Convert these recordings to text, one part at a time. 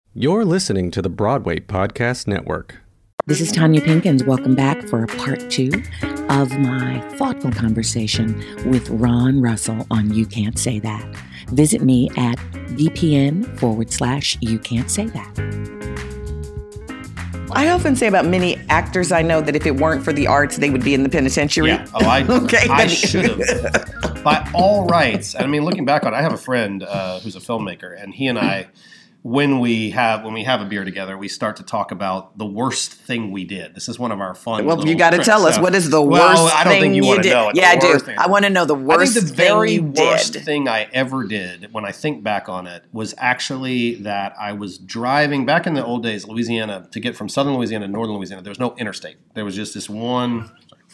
You're listening to the Broadway Podcast Network. This is Tanya Pinkins. Welcome back for part 2 of my thoughtful conversation with Ron Russell on You Can't Say That. Visit me at VPN/You Can't Say That. I often say about many actors I know that if it weren't for the arts, they would be in the penitentiary. Yeah. Oh, I should have. By all rights. I mean, looking back on it, I have a friend who's a filmmaker, and he and I, when we have a beer together, we start to talk about the worst thing we did. This is one of our fun. Well, you got to tell us, what is the worst I don't thing think you want to did? know. Yeah, I do. I want to know the worst thing. I think the very worst did. thing I ever did, when I think back on it, was actually that I was driving back in the old days, Louisiana, to get from southern Louisiana to northern Louisiana. There was no interstate. There was just this one.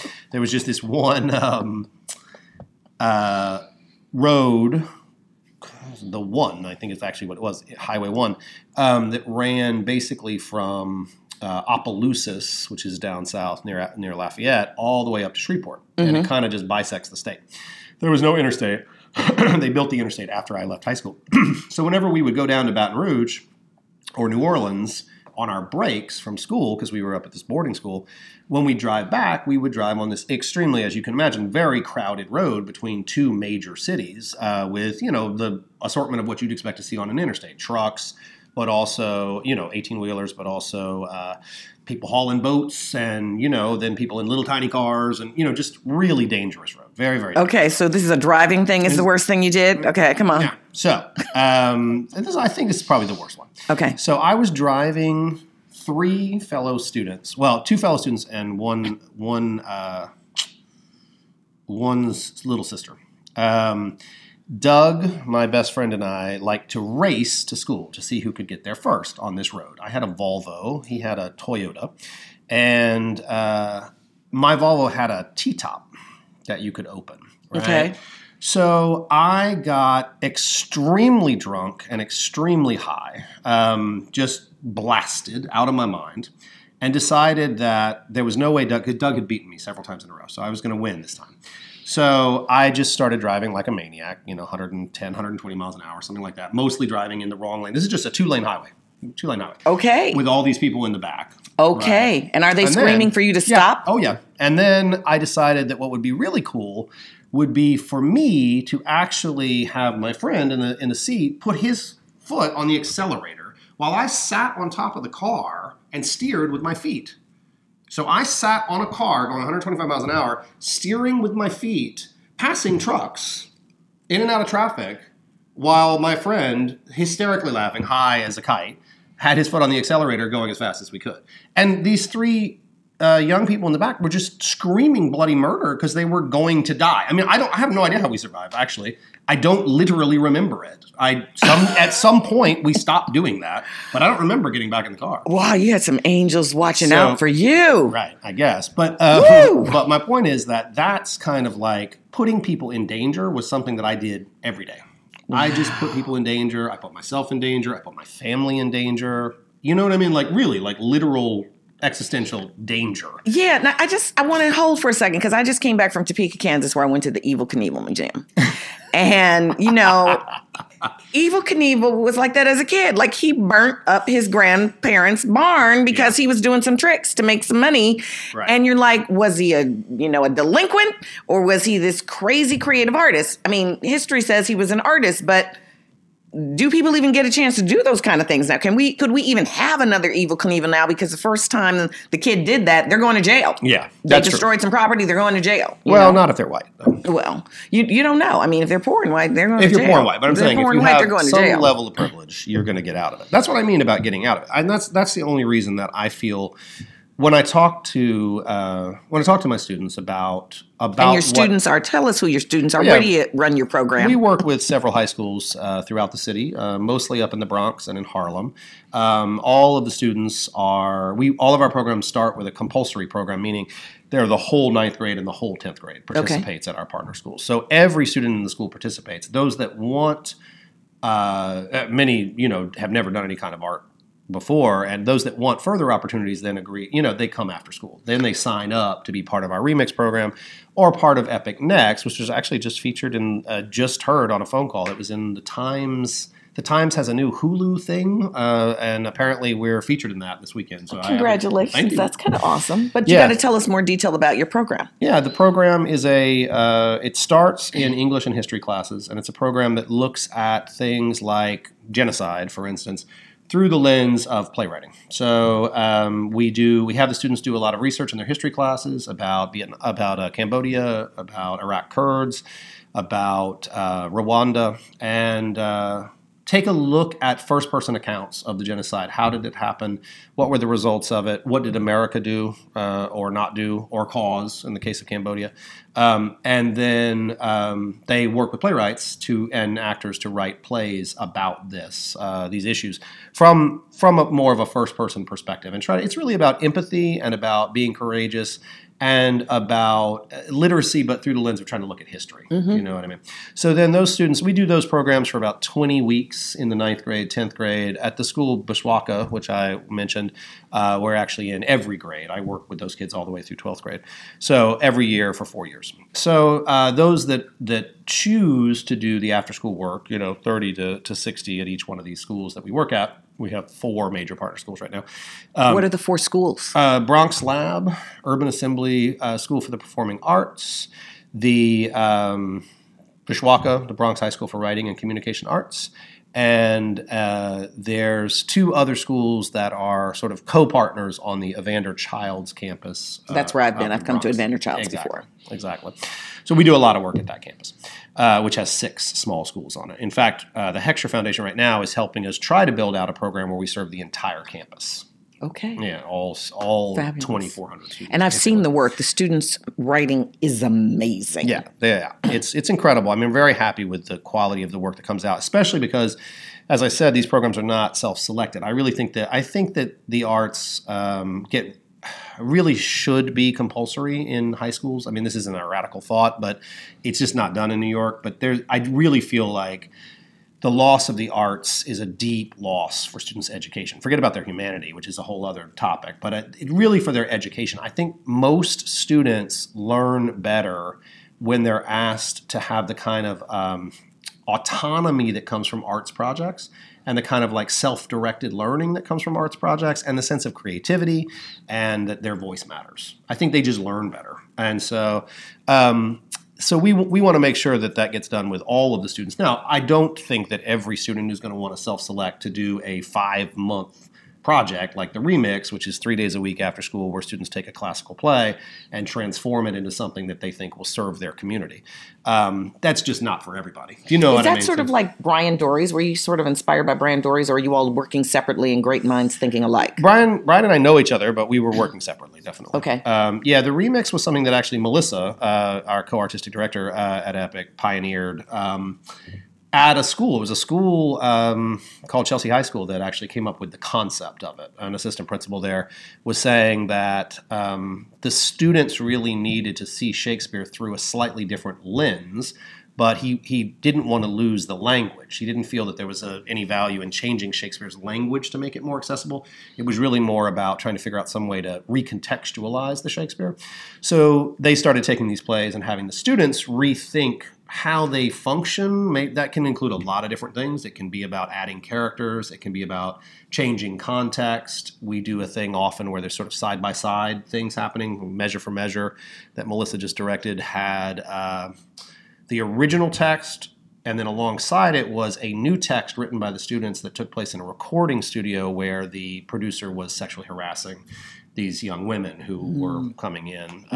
Road. The one, I think is actually what it was, Highway 1, that ran basically from Opelousas, which is down south near Lafayette, all the way up to Shreveport. Mm-hmm. And it kind of just bisects the state. There was no interstate. They built the interstate after I left high school. So whenever we would go down to Baton Rouge or New Orleans on our breaks from school, because we were up at this boarding school, when we drive back, we would drive on this extremely, as you can imagine, very crowded road between two major cities with, the assortment of what you'd expect to see on an interstate. Trucks, but also, 18-wheelers, but also people hauling boats and, then people in little tiny cars and, just really dangerous road. Very, very dangerous. Okay, so this is a driving thing is the worst thing you did? Okay, come on. Yeah. So, I think this is probably the worst one. Okay. So I was driving two fellow students and one's little sister. Doug, my best friend, and I liked to race to school to see who could get there first on this road. I had a Volvo. He had a Toyota. And my Volvo had a T-top that you could open. Right? Okay. So I got extremely drunk and extremely high, just blasted out of my mind, and decided that there was no way because Doug had beaten me several times in a row, so I was going to win this time. So I just started driving like a maniac, 110, 120 miles an hour, something like that, mostly driving in the wrong lane. This is just a two-lane highway. Okay. With all these people in the back. Okay. Right? And are they screaming for you to stop? Oh, yeah. And then I decided that what would be really cool would be for me to actually have my friend in the seat put his foot on the accelerator while I sat on top of the car and steered with my feet. So I sat on a car going 125 miles an hour, steering with my feet, passing trucks in and out of traffic, while my friend, hysterically laughing, high as a kite, had his foot on the accelerator going as fast as we could. And these three young people in the back were just screaming bloody murder because they were going to die. I mean, I have no idea how we survived, actually. I don't literally remember it. At some point, we stopped doing that, but I don't remember getting back in the car. Wow, you had some angels watching out for you. Right, I guess. But my point is that's kind of like putting people in danger was something that I did every day. Wow. I just put people in danger. I put myself in danger. I put my family in danger. You know what I mean? Like really, like literal existential danger. Yeah. Now I want to hold for a second because I just came back from Topeka, Kansas, where I went to the Evel Knievel Museum. And, Evel Knievel was like that as a kid. Like he burnt up his grandparents' barn because he was doing some tricks to make some money. Right. And you're like, was he a delinquent or was he this crazy creative artist? I mean, history says he was an artist, but do people even get a chance to do those kind of things now? Could we even have another Evel Knievel now? Because the first time the kid did that, they're going to jail. Yeah, they destroyed some property. They're going to jail. Well, not if they're white. Though. Well, you don't know. I mean, if they're poor and white, they're going to jail. If you're poor and white, but I'm saying if you have some jail. level of privilege, you're going to get out of it. That's what I mean about getting out of it, and that's the only reason that I feel. When I talk to my students about and your students are, tell us who your students are. Where do you run your program? We work with several high schools throughout the city, mostly up in the Bronx and in Harlem. All of the students all of our programs start with a compulsory program, meaning they're the whole 9th grade and the whole 10th grade participates at our partner schools. So every student in the school participates. Those that want, many, have never done any kind of art before, and those that want further opportunities then agree, they come after school. Then they sign up to be part of our remix program or part of Epic Next, which was actually just featured in, just heard on a phone call. It was in the Times The Times has a new Hulu thing, and apparently we're featured in that this weekend. So Congratulations. Thank you. That's kind of awesome. But you got to tell us more detail about your program. Yeah, the program is it starts in English and history classes, and it's a program that looks at things like genocide, for instance, through the lens of playwriting. So we have the students do a lot of research in their history classes about Cambodia, about Iraq Kurds, about Rwanda, and take a look at first-person accounts of the genocide. How did it happen? What were the results of it? What did America do or not do or cause in the case of Cambodia? And then they work with playwrights and actors to write plays about these issues from more of a first-person perspective. And it's really about empathy and about being courageous and about literacy, but through the lens of trying to look at history. You know what I mean? So then those students, we do those programs for about 20 weeks in the 9th grade, 10th grade. At the school Bushwaka, which I mentioned, we're actually in every grade. I work with those kids all the way through 12th grade. So every year for 4 years. So those that choose to do the after-school work, 30 to 60 at each one of these schools that we work at. We have 4 major partner schools right now. What are the 4 schools? Bronx Lab, Urban Assembly School for the Performing Arts, the Bushwaka, the Bronx High School for Writing and Communication Arts, and there's 2 other schools that are sort of co-partners on the Evander Childs campus. That's where I've been. I've come to Evander Childs before. before. Exactly. So we do a lot of work at that campus, which has 6 small schools on it. In fact, the Heckscher Foundation right now is helping us try to build out a program where we serve the entire campus. Okay. Yeah, all 2,400 students. And I've seen the work. The students' writing is amazing. Yeah. It's incredible. I'm very happy with the quality of the work that comes out, especially because, as I said, these programs are not self-selected. I think that the arts really should be compulsory in high schools. I mean, this isn't a radical thought, but it's just not done in New York. But I really feel like the loss of the arts is a deep loss for students' education. Forget about their humanity, which is a whole other topic, but it really for their education. I think most students learn better when they're asked to have the kind of autonomy that comes from arts projects and the kind of like self-directed learning that comes from arts projects and the sense of creativity and that their voice matters. I think they just learn better. And so we want to make sure that gets done with all of the students. Now, I don't think that every student is going to want to self-select to do a 5-month project like the Remix, which is 3 days a week after school where students take a classical play and transform it into something that they think will serve their community. That's just not for everybody. Do you know what I mean? Is that sort of like Brian Dory's? Were you sort of inspired by Brian Dory's, or are you all working separately and great minds thinking alike? Brian and I know each other, but we were working separately, definitely. Okay. The Remix was something that actually Melissa, our co-artistic director at Epic, pioneered at a school. It was a school called Chelsea High School that actually came up with the concept of it. An assistant principal there was saying that the students really needed to see Shakespeare through a slightly different lens, but he didn't want to lose the language. He didn't feel that there was any value in changing Shakespeare's language to make it more accessible. It was really more about trying to figure out some way to recontextualize the Shakespeare. So they started taking these plays and having the students rethink how they function. That can include a lot of different things. It can be about adding characters. It can be about changing context. We do a thing often where there's sort of side-by-side things happening. Measure for Measure that Melissa just directed had the original text, and then alongside it was a new text written by the students that took place in a recording studio where the producer was sexually harassing these young women who were coming in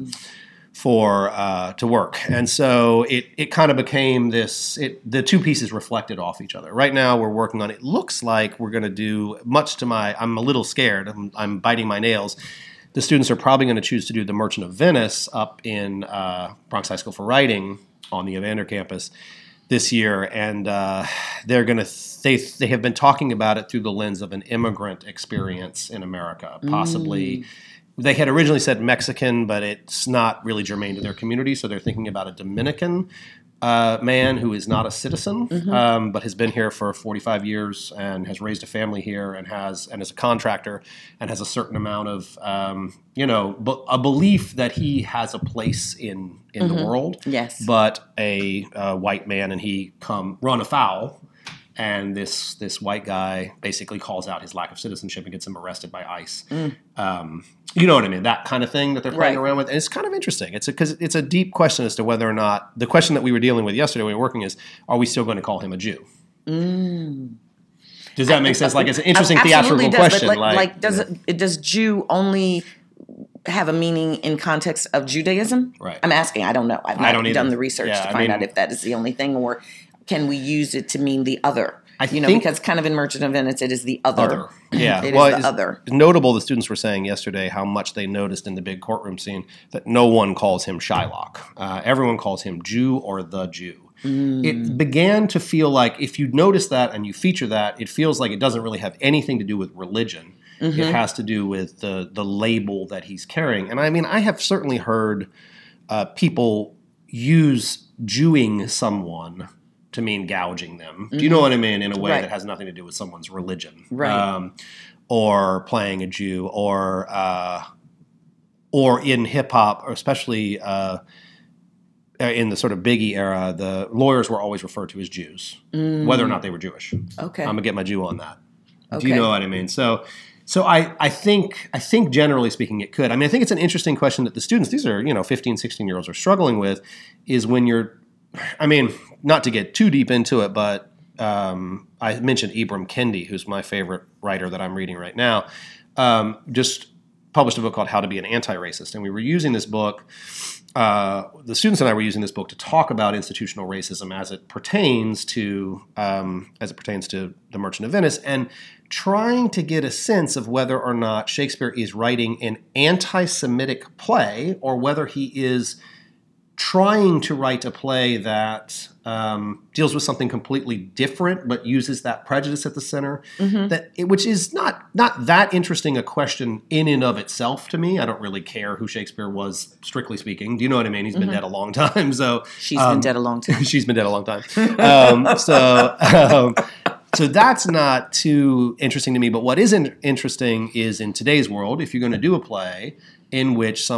to work. And so it kind of became this, the 2 pieces reflected off each other. Right now we're working on, it looks like we're going to do, much to I'm a little scared, I'm biting my nails. The students are probably going to choose to do The Merchant of Venice up in Bronx High School for Writing on the Evander campus this year, and they're going to. They have been talking about it through the lens of an immigrant experience in America, possibly. They had originally said Mexican, but it's not really germane to their community, so they're thinking about a Dominican man who is not a citizen, but has been here for 45 years and has raised a family here and is a contractor and has a certain amount of, a belief that he has a place in the world. Yes. But a white man and he run afoul and this white guy basically calls out his lack of citizenship and gets him arrested by ICE. You know what I mean? That kind of thing that they're playing around with. And it's kind of interesting. Because it's a deep question as to whether or not, the question that we were dealing with yesterday when we were working is, are we still going to call him a Jew? Does that make sense? Like, it's an interesting theatrical question. Does Jew only have a meaning in context of Judaism? Right. I'm asking. I don't know. I've not done the research to find out if that is the only thing, or can we use it to mean the other? Because kind of in Merchant of Venice, it is the other. Yeah. It is the other. It's notable, the students were saying yesterday how much they noticed in the big courtroom scene that no one calls him Shylock. Everyone calls him Jew or the Jew. It began to feel like, if you notice that and you feature that, it feels like it doesn't really have anything to do with religion. It has to do with the label that he's carrying. And I mean, I have certainly heard people use Jewing someone to mean gouging them. Do you know what I mean? In a way that has nothing to do with someone's religion. Right. Or playing a Jew, or in hip-hop, or especially in the sort of Biggie era, the lawyers were always referred to as Jews, whether or not they were Jewish. Okay. I'm going to get my Jew on that. Okay. Do you know what I mean? So I think generally speaking it could. I mean, I think it's an interesting question that the students, these are, 15, 16-year-olds are struggling with, is when you're, I mean, not to get too deep into it, but I mentioned Ibram Kendi, who's my favorite writer that I'm reading right now, just published a book called How to Be an Anti-Racist. And we were using this book, the students and I were using this book to talk about institutional racism as it pertains to the Merchant of Venice, and trying to get a sense of whether or not Shakespeare is writing an anti-Semitic play, or whether he is trying to write a play that deals with something completely different, but uses that prejudice at the center. Which is not that interesting a question in and of itself to me. I don't really care who Shakespeare was, strictly speaking. Do you know what I mean? He's been dead a long time. So she's been dead a long time. She's been dead a long time. So that's not too interesting to me. But what is interesting is, in today's world, if you're going to do a play in which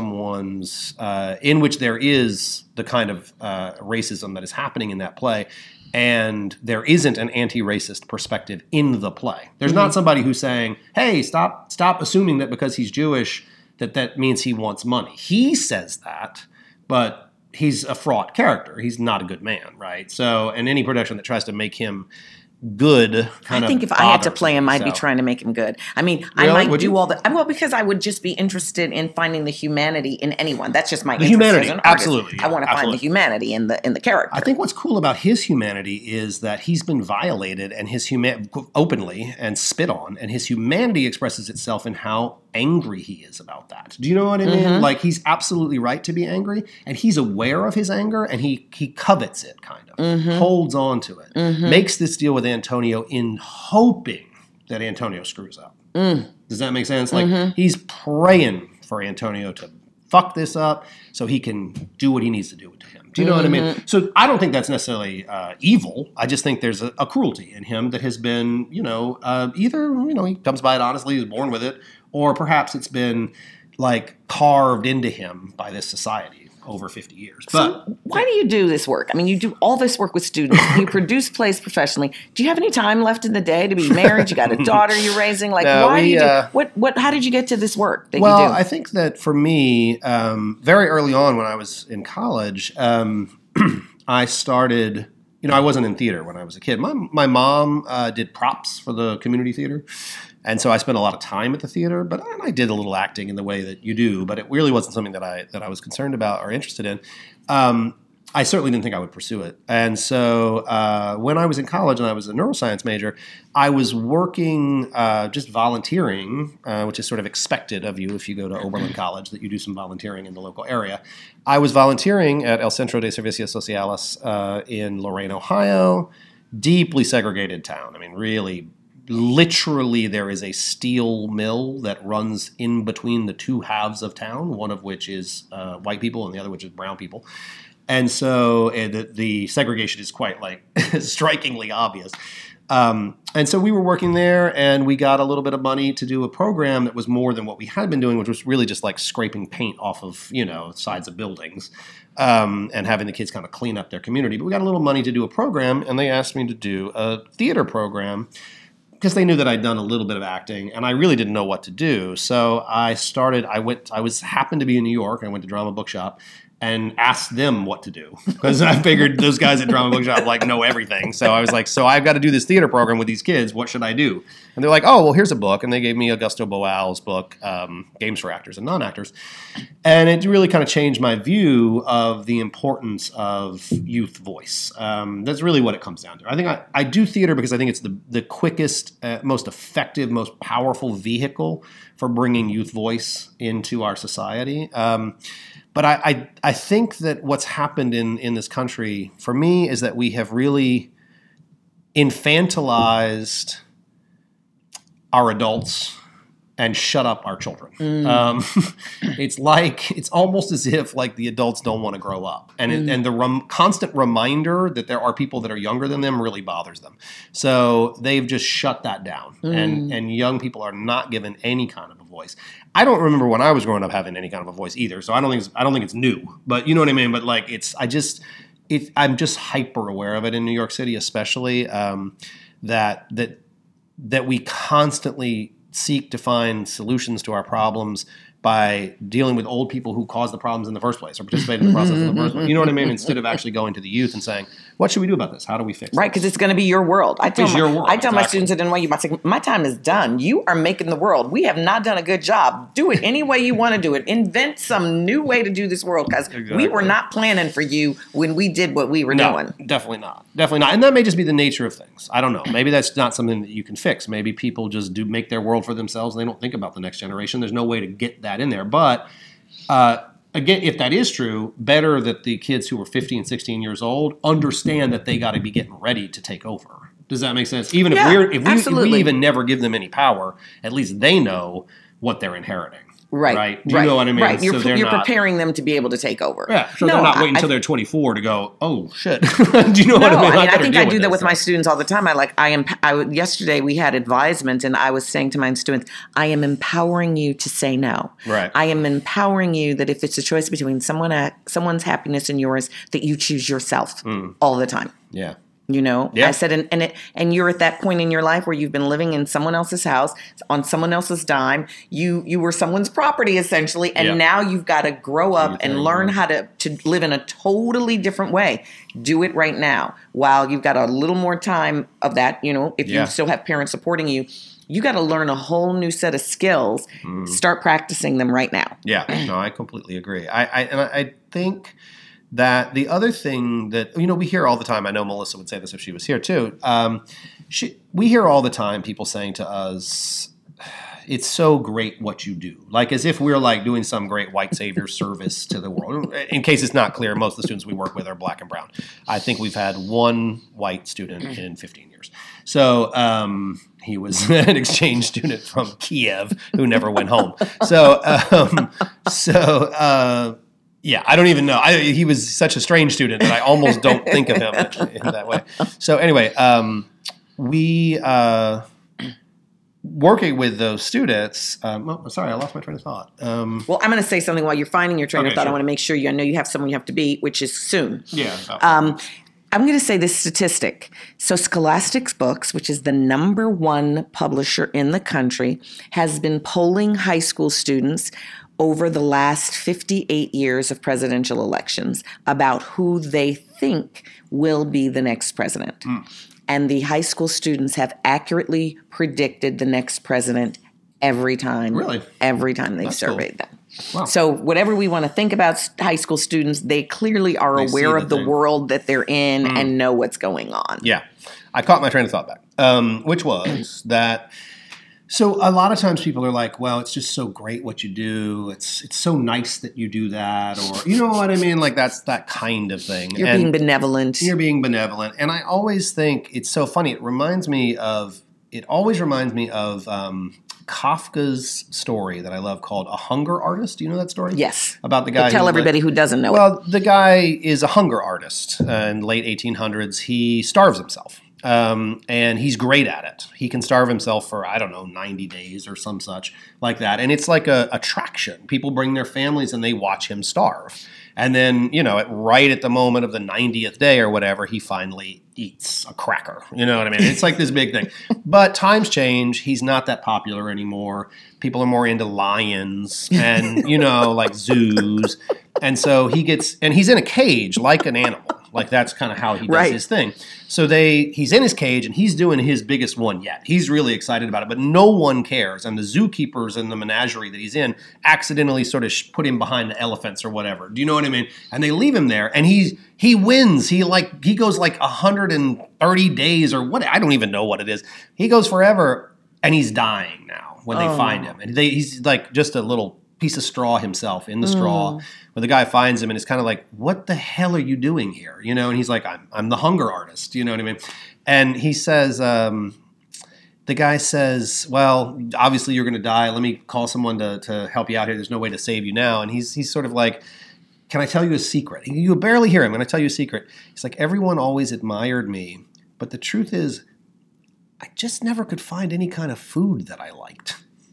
there is the kind of racism that is happening in that play, and there isn't an anti-racist perspective in the play. There's not somebody who's saying, hey, stop assuming that because he's Jewish that means he wants money. He says that, but he's a fraught character. He's not a good man, right? So, and any production that tries to make him good I think if I had to play him, I'd be trying to make him good. I mean, really? I might do all the... Well, because I would just be interested in finding the humanity in anyone. That's just my interest humanity, as an absolutely. artist. I want to find the humanity in the character. I think what's cool about his humanity is that he's been violated, and his openly and spit on, and his humanity expresses itself in how angry he is about that. Do you know what I mean? Like, he's absolutely right to be angry, and he's aware of his anger, and he covets it, kind of, holds on to it, makes this deal with Antonio in hoping that Antonio screws up. Does that make sense? Like, he's praying for Antonio to fuck this up so he can do what he needs to do to him. Do you know what I mean? So I don't think that's necessarily evil. I just think there's a cruelty in him that has been, either, he comes by it honestly, he's born with it, or perhaps it's been, like, carved into him by this society over 50 years. But so why do you do this work? I mean, you do all this work with students. You produce plays professionally. Do you have any time left in the day to be married? You got a daughter you're raising. Like, no, why do you do? How did you get to this work that you do? Well, I think that for me, very early on when I was in college, I started. I wasn't in theater when I was a kid. My mom did props for the community theater. And so I spent a lot of time at the theater, but I did a little acting in the way that you do, but it really wasn't something that I was concerned about or interested in. I certainly didn't think I would pursue it. And so when I was in college and I was a neuroscience major, I was working, just volunteering, which is sort of expected of you if you go to Oberlin College, that you do some volunteering in the local area. I was volunteering at El Centro de Servicios Sociales in Lorain, Ohio, deeply segregated town. I mean, really, literally there is a steel mill that runs in between the two halves of town, one of which is white people and the other which is brown people. And so the segregation is quite, like, strikingly obvious. And so we were working there, and we got a little bit of money to do a program that was more than what we had been doing, which was really just like scraping paint off of, sides of buildings, and having the kids kind of clean up their community. But we got a little money to do a program, and they asked me to do a theater program because they knew that I'd done a little bit of acting, and I really didn't know what to do. So I happened to be in New York. I went to Drama Bookshop and asked them what to do, because I figured those guys at Drama Bookshop know everything. So I was like, so I've got to do this theater program with these kids. What should I do? And they're like, oh, well, here's a book. And they gave me Augusto Boal's book, Games for Actors and Non-Actors. And it really kind of changed my view of the importance of youth voice. That's really what it comes down to. I think I do theater because I think it's the quickest, most effective, most powerful vehicle for bringing youth voice into our society. But I think that what's happened in this country, for me, is that we have really infantilized our adults and shut up our children. It's almost as if the adults don't want to grow up. And the constant reminder that there are people that are younger than them really bothers them. So they've just shut that down. And young people are not given any kind of a voice. I don't remember when I was growing up having any kind of a voice either. So I don't think it's new. But you know what I mean? But I'm just hyper aware of it in New York City, especially that we constantly seek to find solutions to our problems by dealing with old people who caused the problems in the first place or participated in the process in the first place. You know what I mean? Instead of actually going to the youth and saying, what should we do about this? How do we fix it? Right, because it's going to be your world. I tell my students at NYU, my time is done. You are making the world. We have not done a good job. Do it any way you want to do it. Invent some new way to do this world, because we were not planning for you when we did what we were doing. Definitely not. Definitely not. And that may just be the nature of things. I don't know. Maybe that's not something that you can fix. Maybe people just do make their world for themselves and they don't think about the next generation. There's no way to get that in there. But again, if that is true, better that the kids who are 15, 16 years old understand that they got to be getting ready to take over. Does that make sense? Even if we even never give them any power, at least they know what they're inheriting. Right. Do you know what I mean? Right. You're preparing them to be able to take over. Yeah. So they're not waiting until they're 24 to go, oh, shit. Do you know what I mean? I think I do that with my students all the time. Yesterday we had advisement, and I was saying to my students, I am empowering you to say no. Right. I am empowering you that if it's a choice between someone's happiness and yours, that you choose yourself all the time. Yeah. I said, and you're at that point in your life where you've been living in someone else's house on someone else's dime. You were someone's property essentially, and now you've got to grow up and learn how to live in a totally different way. Do it right now while you've got a little more time of that. If you still have parents supporting you, you got to learn a whole new set of skills. Start practicing them right now. Yeah, no, I completely agree. I think that the other thing that, we hear all the time, I know Melissa would say this if she was here too, we hear all the time people saying to us, it's so great what you do. As if we're doing some great white savior service to the world. In case it's not clear, most of the students we work with are black and brown. I think we've had one white student in 15 years. So he was an exchange student from Kiev who never went home. Yeah, I don't even know. He was such a strange student that I almost don't think of him in that way. So anyway, we working with those students. Sorry, I lost my train of thought. Well, I'm going to say something while you're finding your train of thought. Sure. I want to make sure I know you have someone you have to be, which is soon. Yeah. I'm going to say this statistic. So Scholastic Books, which is the #1 publisher in the country, has been polling high school students over the last 58 years of presidential elections about who they think will be the next president. And the high school students have accurately predicted the next president every time. Really? Every time they've surveyed them. Wow. So whatever we want to think about high school students, they clearly are aware of the world that they're in and know what's going on. Yeah. I caught my train of thought back, which was that... So a lot of times people are like, well, it's just so great what you do. It's so nice that you do that. Or, you know what I mean? That's that kind of thing. You're being benevolent. And I always think it's so funny. It always reminds me of Kafka's story that I love called A Hunger Artist. Do you know that story? Yes. About the guy. Tell everybody who doesn't know it. Well, the guy is a hunger artist. In the late 1800s, he starves himself. and he's great at it. He can starve himself for, 90 days or some such like that. And it's like a attraction. People bring their families and they watch him starve. And then, right at the moment of the 90th day or whatever, he finally eats a cracker. You know what I mean? It's like this big thing. But times change. He's not that popular anymore. People are more into lions and, like zoos. And so he's in a cage like an animal. Like that's kind of how he does his thing. So he's in his cage and he's doing his biggest one yet. He's really excited about it, but no one cares. And the zookeepers in the menagerie that he's in accidentally sort of put him behind the elephants or whatever. Do you know what I mean? And they leave him there and he wins. He goes like 130 days or what? I don't even know what it is. He goes forever and he's dying now when they find him. And he's like just a little piece of straw himself in the straw. When the guy finds him and it's kind of like, what the hell are you doing here? And he's like, I'm the hunger artist. You know what I mean? And he says, the guy says, well, obviously you're going to die. Let me call someone to help you out here. There's no way to save you now. And he's sort of like, can I tell you a secret? You barely hear him. Can I tell you a secret? He's like, everyone always admired me. But the truth is, I just never could find any kind of food that I liked.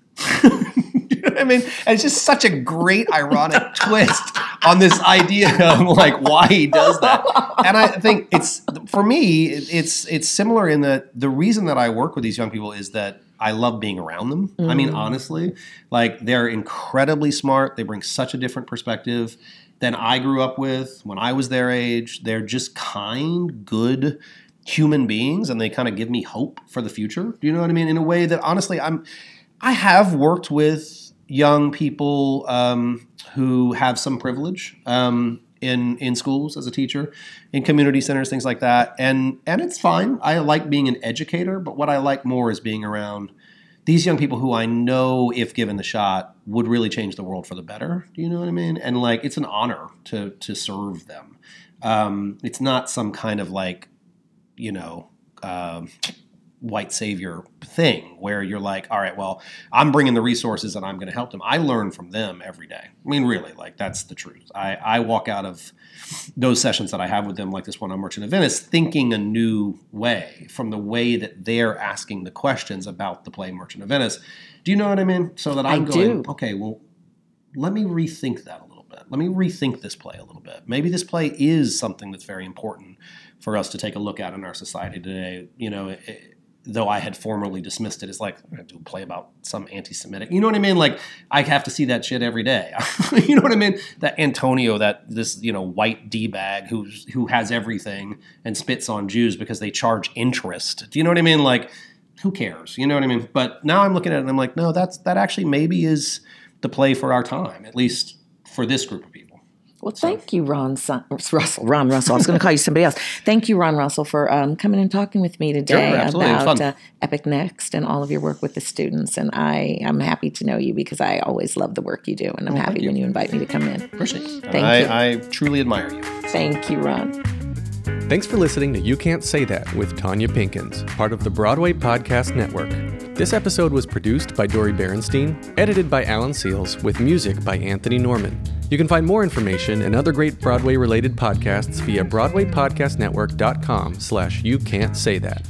You know what I mean? And it's just such a great ironic twist on this idea of like why he does that. And I think for me, it's similar in that the reason that I work with these young people is that I love being around them. Mm-hmm. I mean, honestly, like they're incredibly smart. They bring such a different perspective than I grew up with when I was their age. They're just kind, good human beings, and they kind of give me hope for the future. Do you know what I mean? In a way that honestly, I have worked with young people who have some privilege in schools as a teacher, in community centers, things like that. And it's fine. I like being an educator, but what I like more is being around these young people who I know, if given the shot, would really change the world for the better. Do you know what I mean? And like, it's an honor to serve them. It's not some kind of like, white savior thing where you're like, all right, well, I'm bringing the resources and I'm going to help them. I learn from them every day. I mean, really, like that's the truth. I walk out of those sessions that I have with them, like this one on Merchant of Venice, thinking a new way from the way that they're asking the questions about the play Merchant of Venice. Do you know what I mean? So that I'm going, okay, well, let me rethink that a little bit. Let me rethink this play a little bit. Maybe this play is something that's very important for us to take a look at in our society today. Though I had formerly dismissed it as like, I'm going to do a play about some anti-Semitic. You know what I mean? Like, I have to see that shit every day. You know what I mean? That Antonio, this white D-bag who has everything and spits on Jews because they charge interest. Do you know what I mean? Like, who cares? You know what I mean? But now I'm looking at it and I'm like, no, that actually maybe is the play for our time, at least for this group of people. Well, thank you, Ron Russell. I was going to call you somebody else. Thank you, Ron Russell, for coming and talking with me today about Epic Next and all of your work with the students. And I'm happy to know you because I always love the work you do. And I'm happy when you invite me to come in. Appreciate it. Thank you. I truly admire you. Thank you, Ron. Thanks for listening to You Can't Say That with Tanya Pinkins, part of the Broadway Podcast Network. This episode was produced by Dori Berenstein, edited by Alan Seals, with music by Anthony Norman. You can find more information and other great Broadway-related podcasts via BroadwayPodcastNetwork.com/You Can't Say That.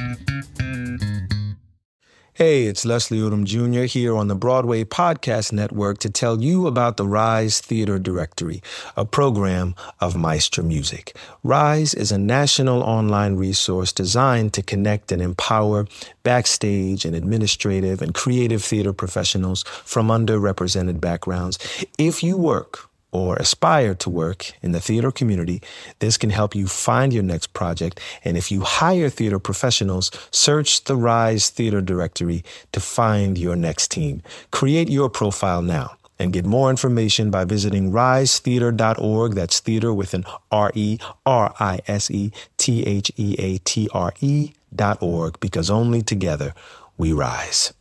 Hey, it's Leslie Odom Jr. here on the Broadway Podcast Network to tell you about the Rise Theater Directory, a program of Maestra Music. Rise is a national online resource designed to connect and empower backstage and administrative and creative theater professionals from underrepresented backgrounds. If you work or aspire to work in the theater community, this can help you find your next project. And if you hire theater professionals, search the Rise Theater Directory to find your next team. Create your profile now and get more information by visiting risetheater.org. That's theater with an RERISETHEATRE.org, because only together we rise.